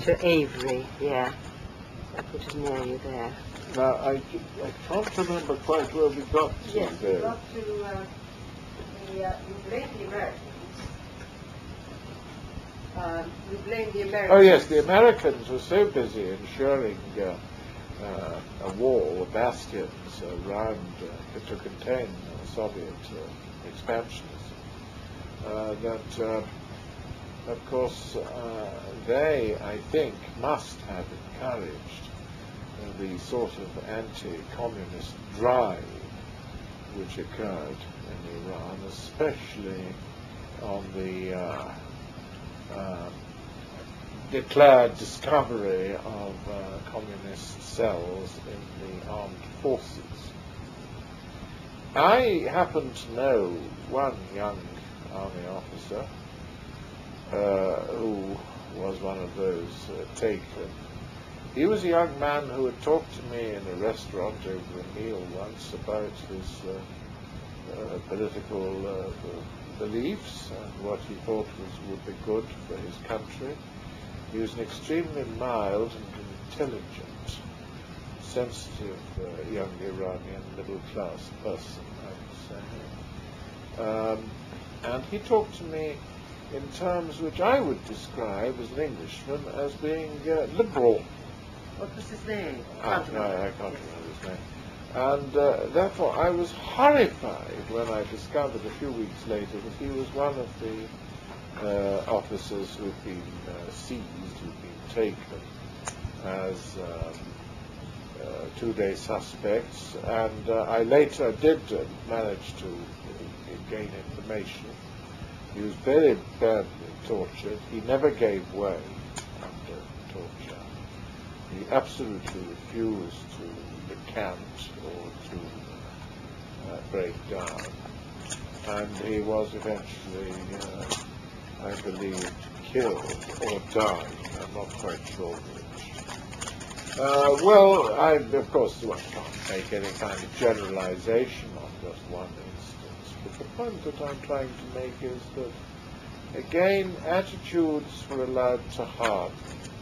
to Avery, yeah. Which is near you there. Now, I can't remember quite where we got to Yes, we there. got to you blame the Americans. You blame the Americans. Oh yes, the Americans were so busy ensuring a wall, bastions around to contain Soviet expansionism that, of course, they, I think, must have encouraged the sort of anti-communist drive which occurred in Iran, especially on the declared discovery of communist cells in the armed forces. I happen to know one young army officer who was one of those taken. He was a young man who had talked to me in a restaurant over a meal once about his political beliefs and what he thought would be good for his country. He was an extremely mild and intelligent, sensitive young Iranian middle-class person, I would say. And he talked to me in terms which I would describe as an Englishman as being liberal. What was his name? No, I can't remember his name. And therefore I was horrified when I discovered a few weeks later that he was one of the officers who had been seized, who had been taken as two-day suspects. And I later did manage to gain information. He was very badly tortured. He never gave way under torture. He absolutely refused to recant or to break down. And he was eventually, I believe, killed or died. I'm not quite sure which. Well, of course, one can't make any kind of generalization on just one instance. But the point that I'm trying to make is that, again, attitudes were allowed to harden.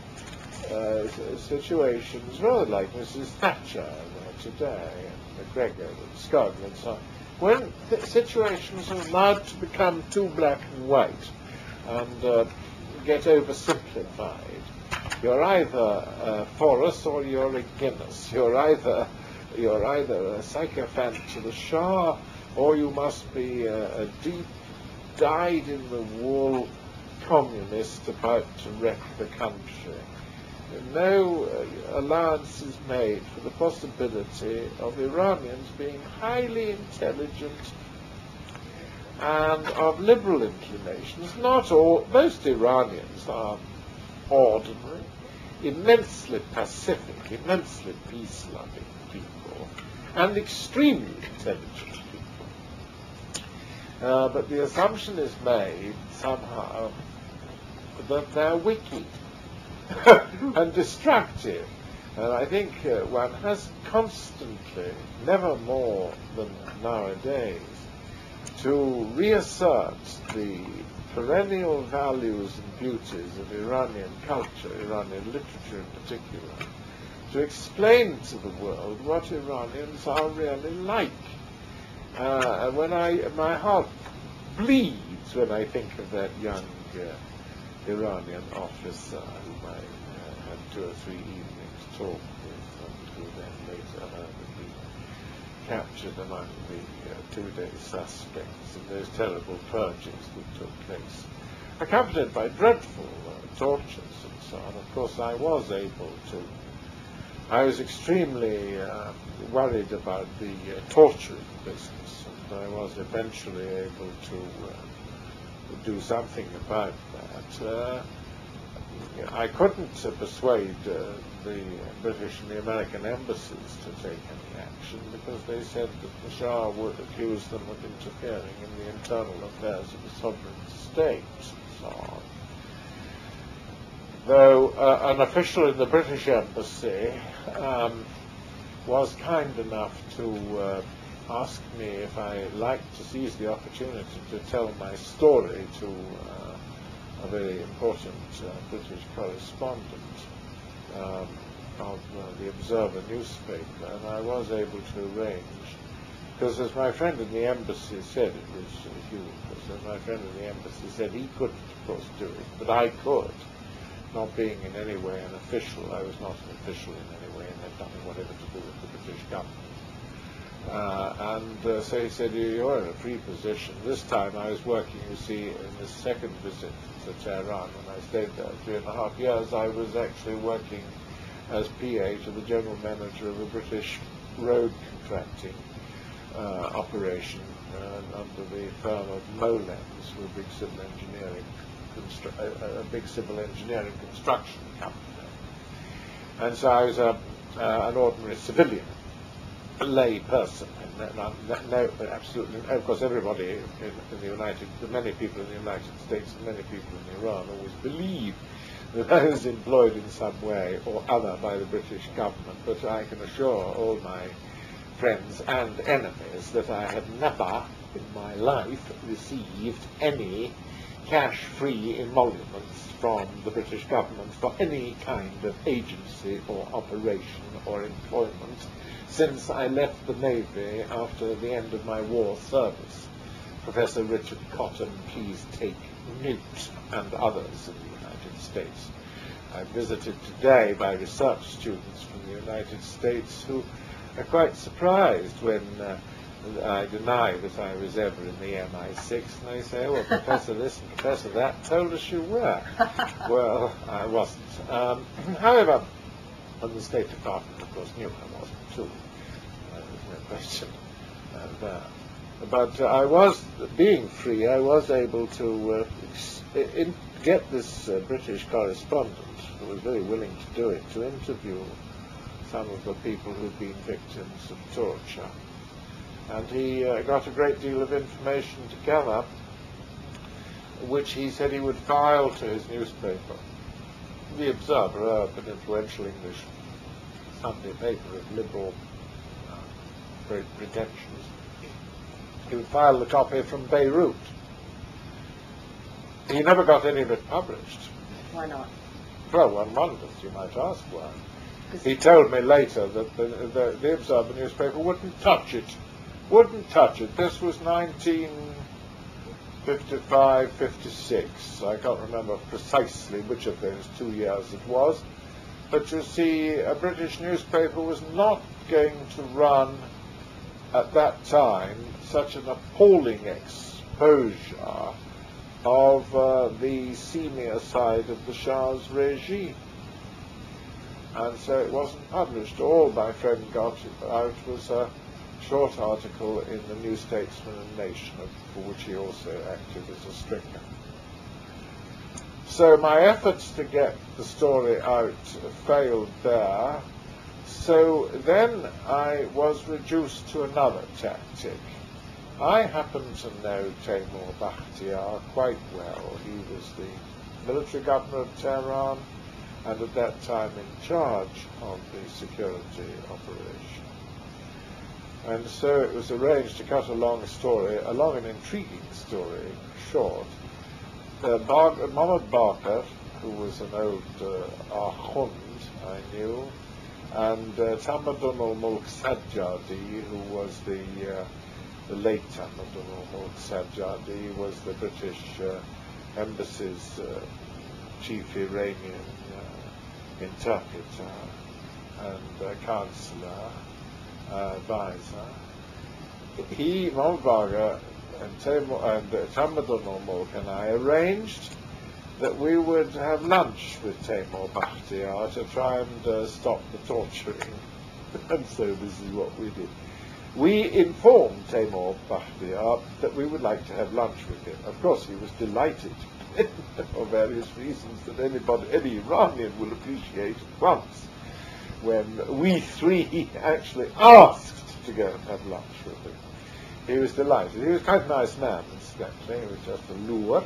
Situations rather like Mrs. Thatcher today, and McGregor and Scott and so on. When situations are allowed to become too black and white and get oversimplified, you're either for us or you're against us. You're either a sycophant to the Shah, or you must be a deep, dyed-in-the-wool communist about to wreck the country. No allowance is made for the possibility of Iranians being highly intelligent and of liberal inclinations. Not all, most Iranians are ordinary, immensely pacific, immensely peace-loving people, and extremely intelligent people. But the assumption is made somehow that they're wicked and destructive. And I think one has constantly, never more than nowadays, to reassert the perennial values and beauties of Iranian culture, Iranian literature in particular, to explain to the world what Iranians are really like. And my heart bleeds when I think of that young Iranian officer whom I had 2 or 3 evenings talk with, and who then later heard had been captured among the 2-day suspects in those terrible purges that took place, accompanied by dreadful tortures and so on. Of course, I was extremely worried about the torturing business, and I was eventually able to do something about that. I couldn't persuade the British and the American embassies to take any action because they said that the Shah would accuse them of interfering in the internal affairs of the sovereign states and so on. Though an official in the British embassy was kind enough to asked me if I liked to seize the opportunity to tell my story to a very important British correspondent of the Observer newspaper, and I was able to arrange, because as my friend in the embassy said, it was Hugh, because as my friend in the embassy said, he couldn't, of course, do it, but I could, not being in any way an official. I was not an official in any way and had nothing whatever to do with the British government. So he said, you're in a free position. This time I was working, you see, in the second visit to Tehran, when I stayed there 3.5 years, I was actually working as PA to the general manager of a British road contracting operation under the firm of Molens, who a big civil engineering construction company. And so I was an ordinary civilian, a lay person. No, absolutely. Of course, everybody many people in the United States and many people in Iran always believe that I was employed in some way or other by the British government, but I can assure all my friends and enemies that I have never in my life received any cash-free emoluments from the British government for any kind of agency or operation or employment since I left the Navy after the end of my war service. Professor Richard Cotton, please take note, and others in the United States. I'm visited today by research students from the United States who are quite surprised when I deny that I was ever in the MI6, and they say, well, Professor this and Professor that told us you were. Well, I wasn't. However, and the State Department, of course, knew I wasn't too. There's no question there. But I was, being free, I was able to get this British correspondent, who was very willing to do it, to interview some of the people who'd been victims of torture. And he got a great deal of information together, which he said he would file to his newspaper, The Observer, an influential English Sunday paper of liberal great pretensions. He would file the copy from Beirut. He never got any of it published. Why not? Well, one wonders, you might ask why. He told me later that the Observer newspaper wouldn't touch it. Wouldn't touch it. This was 1955, 56. I can't remember precisely which of those 2 years it was. But you see, a British newspaper was not going to run, at that time, such an appalling exposure of the senior side of the Shah's regime. And so it wasn't published. All my friend got out was a short article in the New Statesman and Nation, for which he also acted as a stringer. So my efforts to get the story out failed there. So then I was reduced to another tactic. I happen to know Taimour Bakhtiar quite well. He was the military governor of Tehran and at that time in charge of the security operation. And so it was arranged, to cut a long and intriguing story short. Mohammed Barker, who was an old Ahund I knew, and Tamadun al-Mulk Sajjadi, who was the late Tamadun al-Mulk Sajjadi, was the British embassy's chief Iranian interpreter and counselor, advisor. Mohammed Barker and Tamadun al-Mulk and I arranged that we would have lunch with Taimour Bakhtiar to try and stop the torturing. And so this is what we did. We informed Taimour Bakhtiar that we would like to have lunch with him. Of course, he was delighted, for various reasons that any Iranian will appreciate at once, when we three actually asked to go and have lunch with him. He was delighted. He was quite a nice man, incidentally. He was just a lure,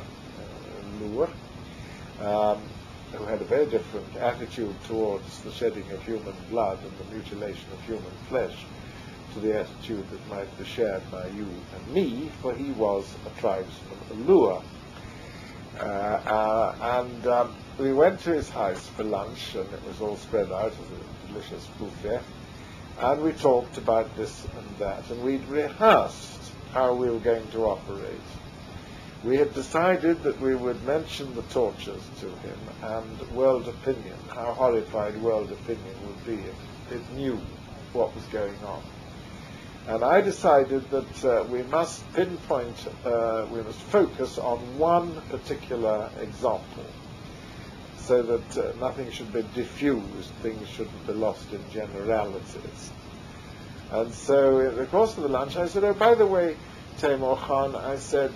who had a very different attitude towards the shedding of human blood and the mutilation of human flesh to the attitude that might be shared by you and me, for he was a tribesman, a lure. And we went to his house for lunch, and it was all spread out as a delicious buffet. And we talked about this and that, and we'd rehearsed how we were going to operate. We had decided that we would mention the tortures to him and world opinion, how horrified world opinion would be if it knew what was going on. And I decided that we must pinpoint, we must focus on one particular example, so that nothing should be diffused, things shouldn't be lost in generalities. And so in the course of the lunch I said, oh, by the way, Taimur Khan, I said,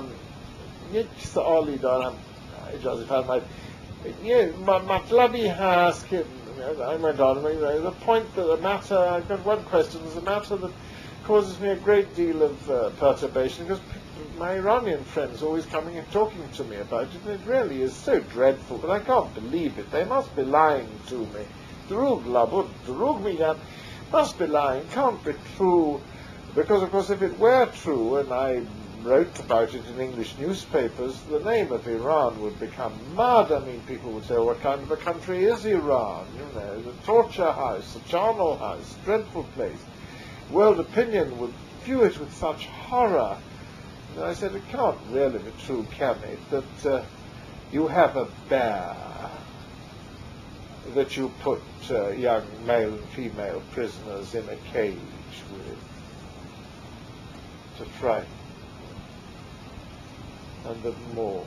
I went on, the point that the matter, I've got one question, there's a matter that causes me a great deal of perturbation, because my Iranian friends are always coming and talking to me about it, and it really is so dreadful, but I can't believe it. They must be lying to me. Drug labud, drug migan, must be lying, can't be true, because of course if it were true, and I wrote about it in English newspapers, the name of Iran would become mad. I mean, people would say, what kind of a country is Iran? You know, the torture house, the charnel house, dreadful place. World opinion would view it with such horror. And I said, it can't really be true, can it, that you have a bear that you put young male and female prisoners in a cage with to frighten them, and that more.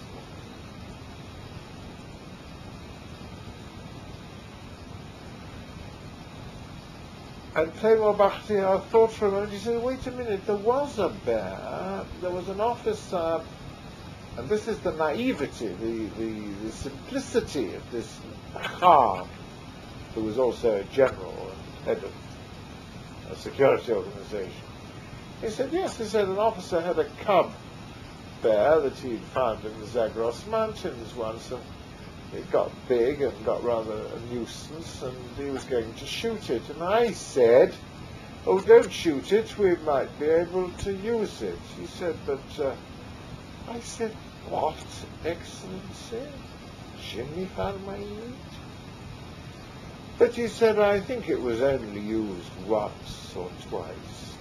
And Taimur Bakhtiar thought for a moment. He said, wait a minute, there was a bear, there was an officer, and this is the naivety, the simplicity of this Khan, who was also a general and head of a security organization. He said, yes, he said, an officer had a cub bear that he'd found in the Zagros Mountains once, and it got big and got rather a nuisance, and he was going to shoot it. And I said, oh, don't shoot it, we might be able to use it. He said, but I said, what, Excellency? Jimmy Farmayit? But he said, I think it was only used once or twice.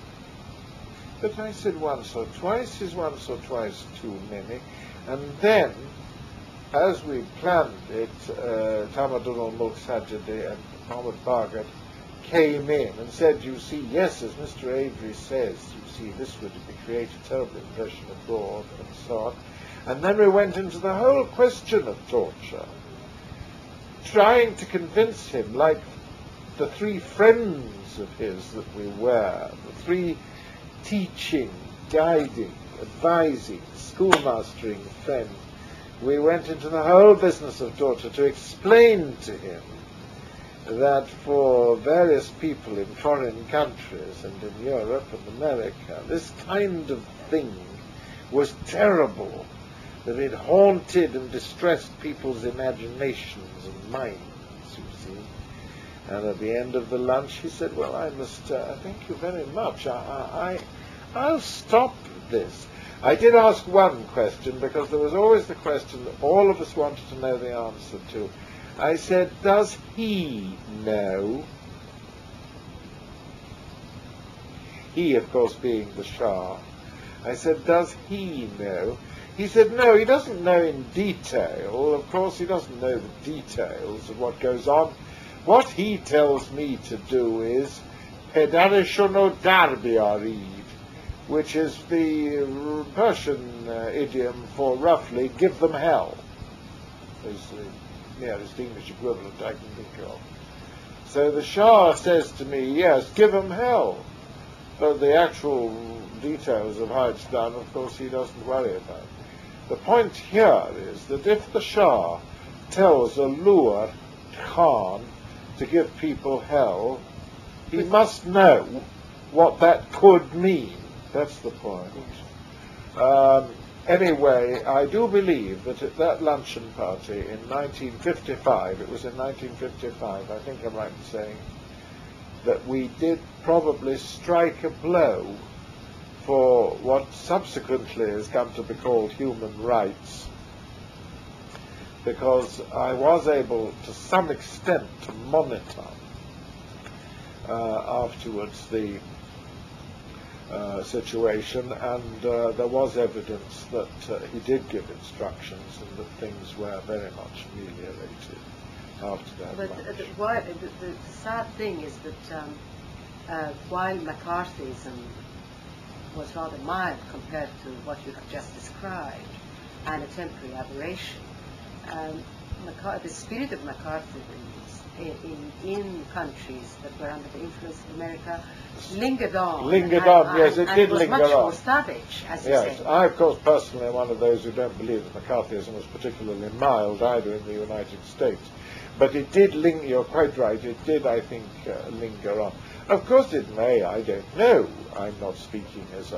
But I said, once or twice is once or twice too many. And then, as we planned it, Tamadun al-Mulk Sajadi and Mohammed Bargat came in and said, you see, yes, as Mr. Avery says, you see, this would create a terrible impression abroad, and so on. And then we went into the whole question of torture, trying to convince him, like the three friends of his that we were, the three teaching, guiding, advising, schoolmastering friends. We went into the whole business of torture to explain to him that for various people in foreign countries and in Europe and America, this kind of thing was terrible, that it haunted and distressed people's imaginations and minds, you see. And at the end of the lunch he said, well, I must thank you very much. I'll stop this. I did ask one question, because there was always the question that all of us wanted to know the answer to. I said, does he know? He, of course, being the Shah. I said, does he know? He said, no, he doesn't know in detail. Of course, he doesn't know the details of what goes on. What he tells me to do is pedarishono darbiarid, which is the Persian idiom for roughly, give them hell, is the nearest English equivalent I can think of. So the Shah says to me, yes, give them hell. But the actual details of how it's done, of course, he doesn't worry about. The point here is that if the Shah tells a Lur Khan to give people hell, he must know what that could mean. That's the point. Anyway, I do believe that at that luncheon party in 1955, it was in 1955, I think I'm right in saying, that we did probably strike a blow for what subsequently has come to be called human rights, because I was able to some extent to monitor afterwards the situation, and there was evidence that he did give instructions and that things were very much ameliorated after that. But the sad thing is that while McCarthyism was rather mild compared to what you have just described, and a temporary aberration, the spirit of McCarthyism in countries that were under the influence of America lingered on. Yes, it did linger on. And was much more savage, as you Yes, say. I, of course, personally am one of those who don't believe that McCarthyism was particularly mild either in the United States. But it did linger, you're quite right, it did, I think, linger on. Of course it may, I don't know. I'm not speaking as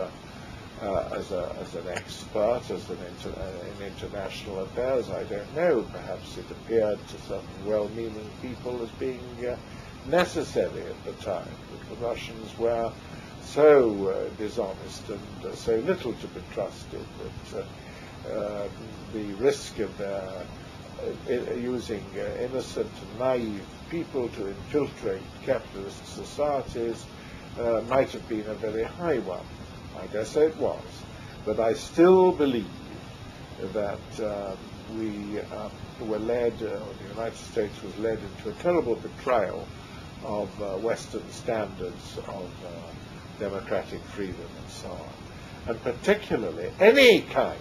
an expert, in international affairs. I don't know. Perhaps it appeared to certain well-meaning people as being necessary at the time, that the Russians were so dishonest and so little to be trusted that the risk of their using innocent and naive people to infiltrate capitalist societies might have been a very high one. I guess it was, but I still believe that we were led, or the United States was led into a terrible betrayal of Western standards of democratic freedom and so on. And particularly any kind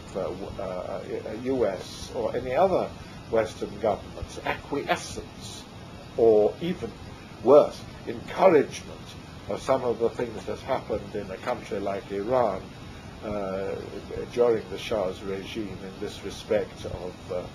of US or any other Western government's acquiescence, or even worse, encouragement of some of the things that happened in a country like Iran during the Shah's regime in this respect of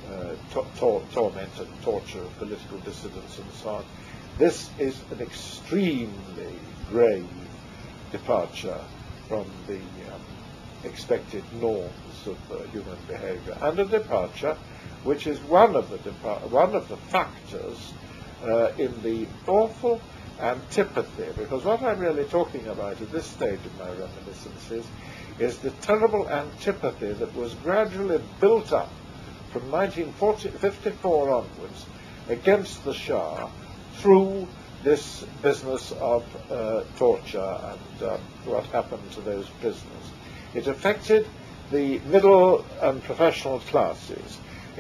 torment and torture of political dissidents and so on. This is an extremely grave departure from the expected norms of human behavior, and a departure which is one of the factors in the awful antipathy, because what I'm really talking about at this stage of my reminiscences is the terrible antipathy that was gradually built up from 1954 onwards against the Shah through this business of torture and what happened to those prisoners. It affected the middle and professional classes.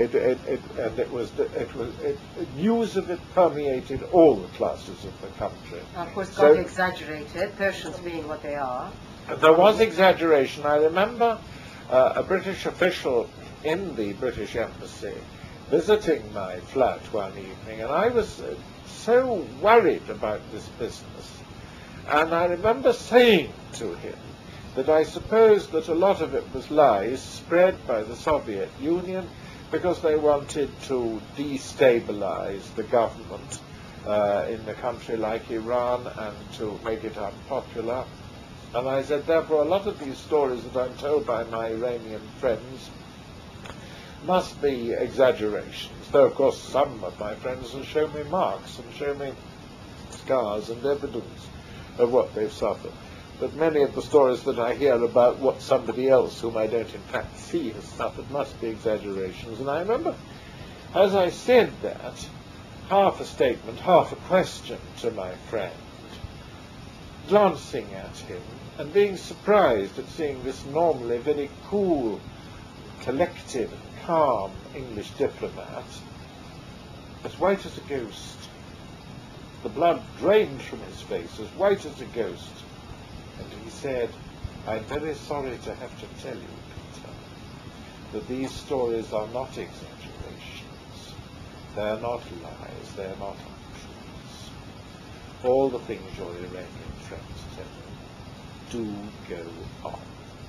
News of it permeated all the classes of the country. Of course, got exaggerated, Persians being what they are. There was exaggeration. I remember a British official in the British Embassy visiting my flat one evening, and I was so worried about this business. And I remember saying to him that I supposed that a lot of it was lies spread by the Soviet Union because they wanted to destabilize the government in a country like Iran and to make it unpopular. And I said, therefore, a lot of these stories that I'm told by my Iranian friends must be exaggerations. Though, of course, some of my friends have shown me marks and shown me scars and evidence of what they've suffered. But many of the stories that I hear about what somebody else, whom I don't in fact see, has suffered, must be exaggerations. And I remember, as I said that, half a statement, half a question to my friend, glancing at him and being surprised at seeing this normally very cool, collected, and calm English diplomat as white as a ghost. The blood drained from his face, as white as a ghost. And he said, I'm very sorry to have to tell you, Peter, that these stories are not exaggerations. They are not lies. They are not untruths. All the things your Iranian friends tell you do go on.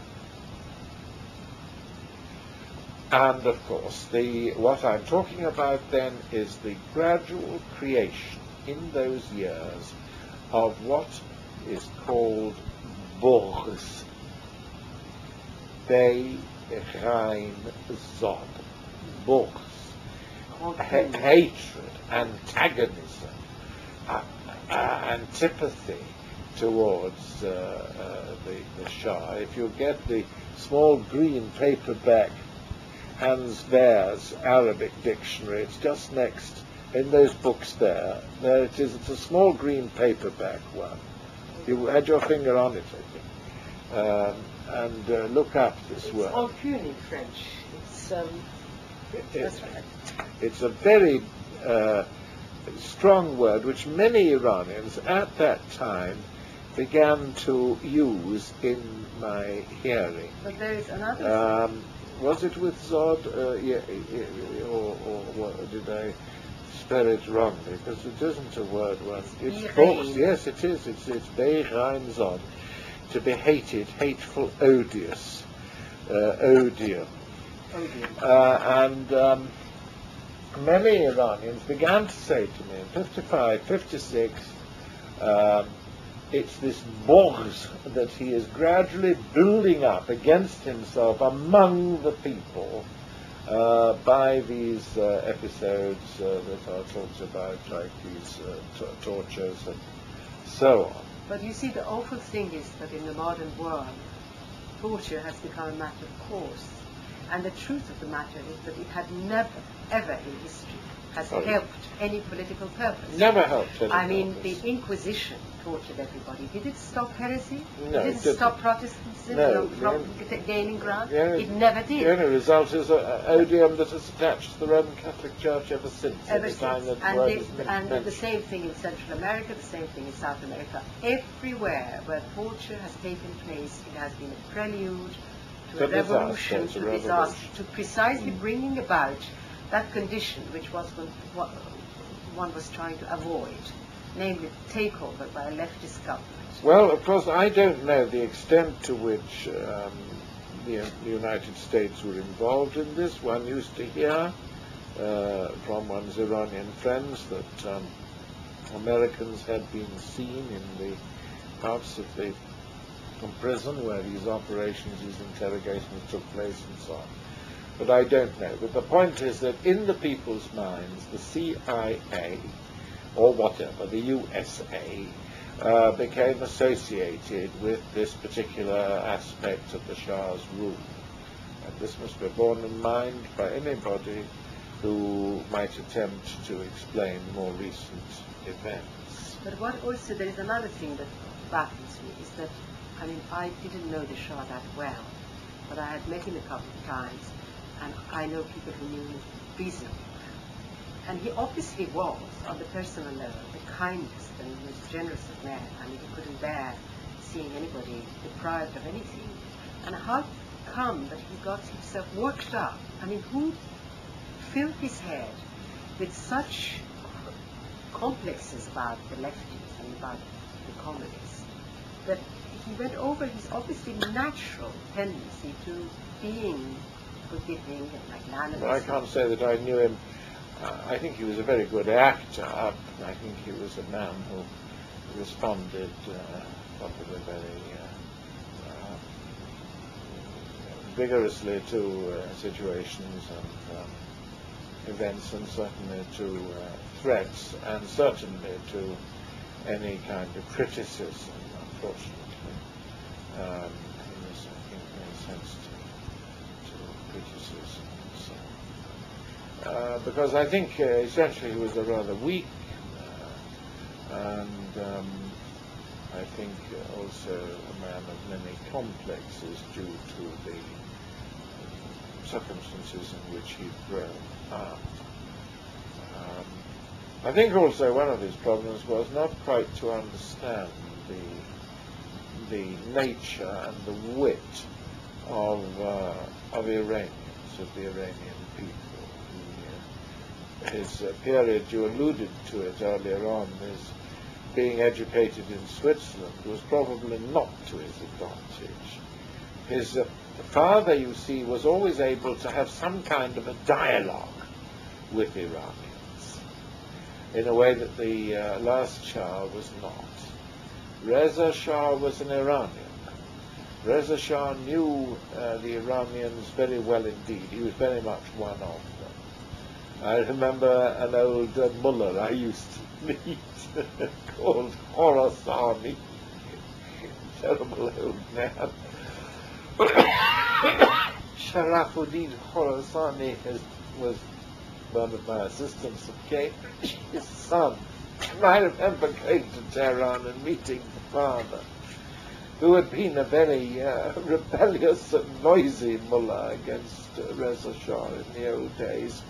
And, of course, what I'm talking about then is the gradual creation in those years of what is called Boghz, Rein, Zod, Boghz, hatred, antagonism, antipathy towards the Shah. If you get the small green paperback Hans Wehr's Arabic dictionary. It's just next, in those books there. There it is. It's a small green paperback one. You had your finger on it, I think. And look up this word. It's Ancune in French. That's right. It's a very strong word which many Iranians at that time began to use in my hearing. But there is another. Was it with Zod? Or what, did I spell it wrongly? Because it isn't a word. It's books. Yes, it is. It's Beirain Zod. To be hated, hateful, odious, odium. And many Iranians began to say to me in 55, 56, it's this Boghz that he is gradually building up against himself among the people by these episodes that are talked about, like these tortures and so on. But you see, the awful thing is that in the modern world, torture has become a matter of course. And the truth of the matter is that it had never, ever in history has helped any political purpose. Never helped any I mean, purpose. the Inquisition tortured everybody. Did it stop heresy? No, did it stop Protestantism from gaining ground? Yeah, it never did. The only result is odium that has attached to the Roman Catholic Church ever since. Ever since. Time that And the same thing in Central America, the same thing in South America. Everywhere where torture has taken place, it has been a prelude to a revolution, to disaster, to precisely bringing about that condition which was what one was trying to avoid, namely takeover by a leftist government. Well, of course, I don't know the extent to which the United States were involved in this. One used to hear from one's Iranian friends that Americans had been seen in the parts of the prison where these operations, these interrogations took place and so on. But I don't know. But the point is that in the people's minds, the CIA, or whatever, the USA, became associated with this particular aspect of the Shah's rule. And this must be borne in mind by anybody who might attempt to explain more recent events. But what also, there is another thing that baffles me, is that, I mean, I didn't know the Shah that well, but I had met him a couple of times, and I know people who knew him reasonably. And he obviously was, on the personal level, the kindest and most generous of men. I mean, he couldn't bear seeing anybody deprived of anything. And how come that he got himself worked up? I mean, who filled his head with such complexes about the lefties and about the communists that he went over his obviously natural tendency to being forgiving and magnanimous? Well, I can't say that I knew him. I think he was a very good actor. I think he was a man who responded probably very vigorously to situations and events, and certainly to threats, and certainly to any kind of criticism, unfortunately. He was, I think, very sensitive to criticism. Because I think essentially he was a rather weak and I think also a man of many complexes due to the circumstances in which he'd grown up. I think also one of his problems was not quite to understand the nature and the wit of Iranians, of the Iranian people. His period, you alluded to it earlier on, his being educated in Switzerland was probably not to his advantage. His father, you see, was always able to have some kind of a dialogue with Iranians in a way that the last Shah was not. Reza Shah was an Iranian. Reza Shah knew the Iranians very well indeed. He was very much one of them. I remember an old mullah I used to meet called Khorasani, terrible old man. Sharafuddin Khorasani was one of my assistants at Cambridge, his son. And I remember going to Tehran and meeting the father, who had been a very rebellious and noisy mullah against Reza Shah in the old days,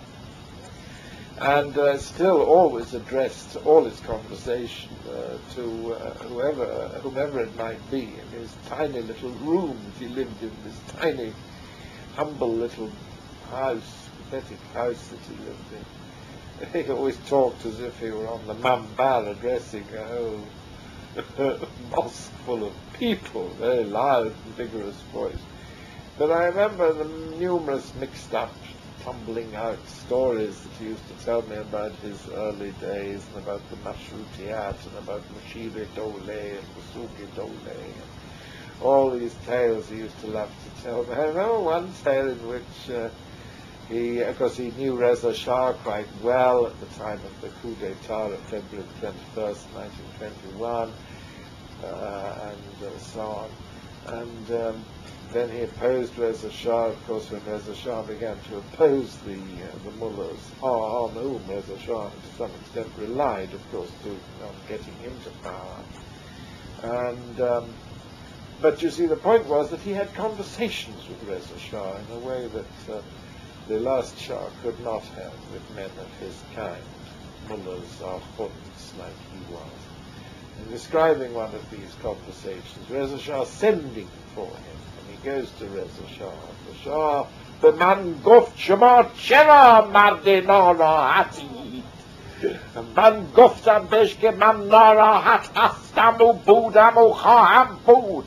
and still always addressed all his conversation to whomever it might be, in his tiny little room that he lived in, this tiny, humble little house, pathetic house that he lived in. He always talked as if he were on the Mambar addressing a whole mosque full of people, very loud and vigorous voice. But I remember the numerous mixed up, tumbling out stories that he used to tell me about his early days, and about the Mashrutiyat, and about Mushir Dole and Musuki Dole, and all these tales he used to love to tell me. I remember one tale in which because he knew Reza Shah quite well at the time of the coup d'etat of February 21st, 1921, and so on. And then he opposed Reza Shah, of course, when Reza Shah began to oppose the mullahs, on whom Reza Shah to some extent relied, of course, on getting into power. And but you see, the point was that he had conversations with Reza Shah in a way that the last Shah could not have with men of his kind, mullahs or khunds like he was. In describing one of these conversations, Reza Shah sending for him, and he goes to Reza Shah, the Shah, "Be man guft shama chera marde narahatid. Man guftam besh ke man narahat hastam u budam u khaham bud.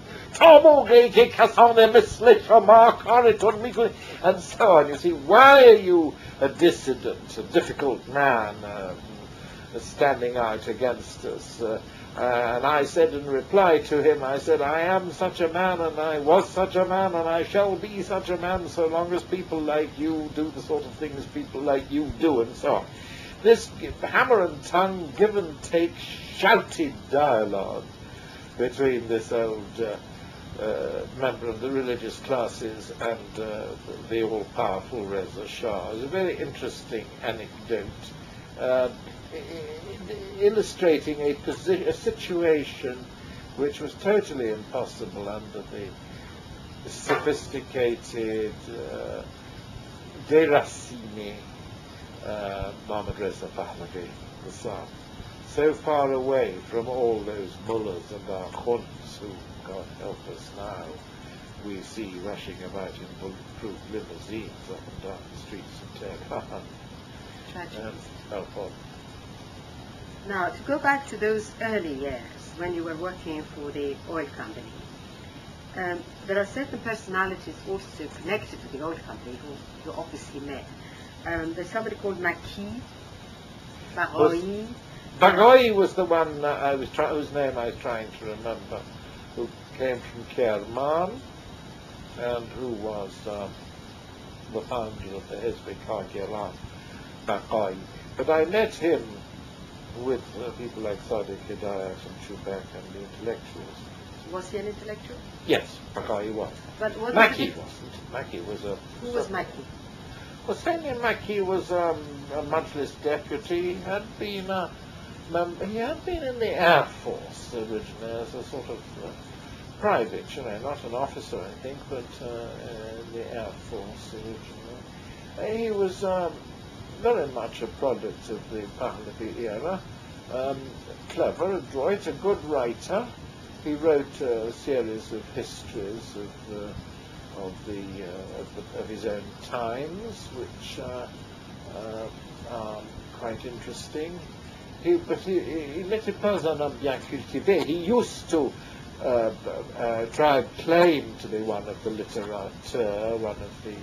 And so on. You see, why are you a dissident, a difficult man, standing out against us? And I said in reply to him, I said, I am such a man, and I was such a man, and I shall be such a man so long as people like you do the sort of things people like you do, and so on. This hammer and tongue, give and take, shouted dialogue between this old member of the religious classes and the all-powerful Reza Shah. It's a very interesting anecdote illustrating a situation which was totally impossible under the sophisticated Derasini Mohammad Reza Pahlavi, the son, so far away from all those mullahs and our khunds who, God help us now, we see rushing about in bulletproof limousines up and down the streets of Tehran. Tragic. Now, to go back to those early years when you were working for the oil company, there are certain personalities also connected to the oil company who you obviously met. There's somebody called Maki, Baghoi. Baghoi was the one whose name I was trying to remember, who came from Kerman and who was the founder of the Hezb Kargilan, Baghoi. But I met him with people like Sadiq Hidayat and Shubek and the intellectuals. Was he an intellectual? Yes, Baghoi was. But Maki wasn't. Maki was a... Who was Maki? Well, Sani Maki was a Majlis deputy. He had been a member. He had been in the Air Force originally as a sort of private, not an officer, I think, but in the Air Force originally. He was very much a product of the Pahlavi era. Clever, adroit, a good writer. He wrote a series of histories of his own times, which are quite interesting. Il n'était pas un homme bien cultivé. He used to try and claim to be one of the littérateurs, one of the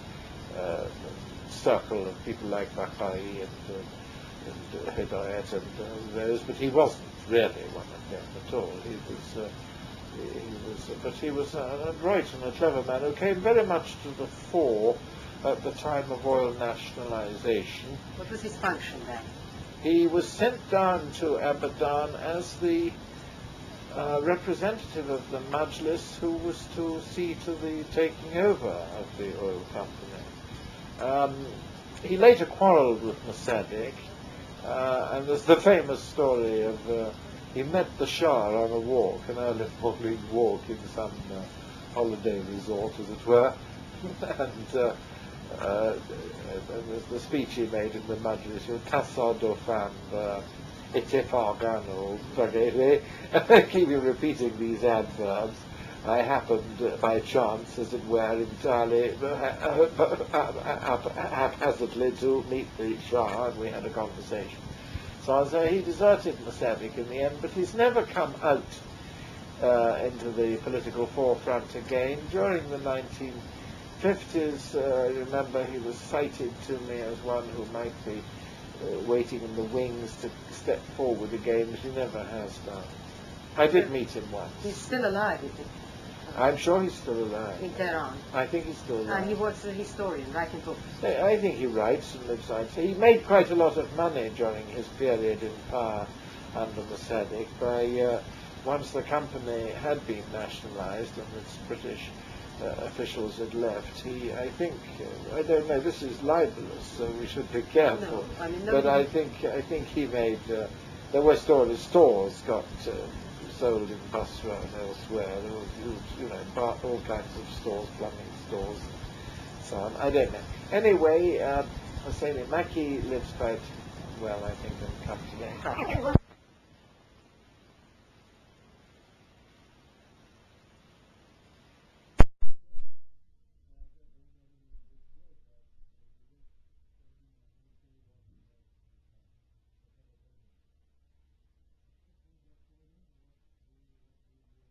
circle of people like Baghoi and Hidayat and those, but he wasn't really one of them at all. He was an adroit and a clever man who came very much to the fore at the time of oil nationalization. What was his function then? He was sent down to Abadan as the representative of the Majlis who was to see to the taking over of the oil company. He later quarrelled with Mossadegh, and there's the famous story of he met the Shah on a walk, an early morning walk in some holiday resort, as it were, and the speech he made in the Majlis, Tassadufan, Ittifaqan, keeping repeating these adverbs. I happened, by chance, as it were, entirely haphazardly to meet the Shah, and we had a conversation. So he deserted Mossadegh in the end, but he's never come out into the political forefront again. During the 1950s, I remember he was cited to me as one who might be waiting in the wings to step forward again, but he never has done. I did meet him once. He's still alive, isn't he? I'm sure he's still alive. In Tehran. I think he's still alive. And he works as a historian, writing books. I think he writes and lives out. He made quite a lot of money during his period in power under Mossadegh by once the company had been nationalised and its British officials had left. I think, I don't know, this is libelous, so we should be careful. No, I mean, but I think he made, there were stores got sold in Basra and elsewhere. There was huge, all kinds of stores, plumbing stores, and so on. I don't know. Anyway, Hosseini Makki lives quite well, I think, and comfortably.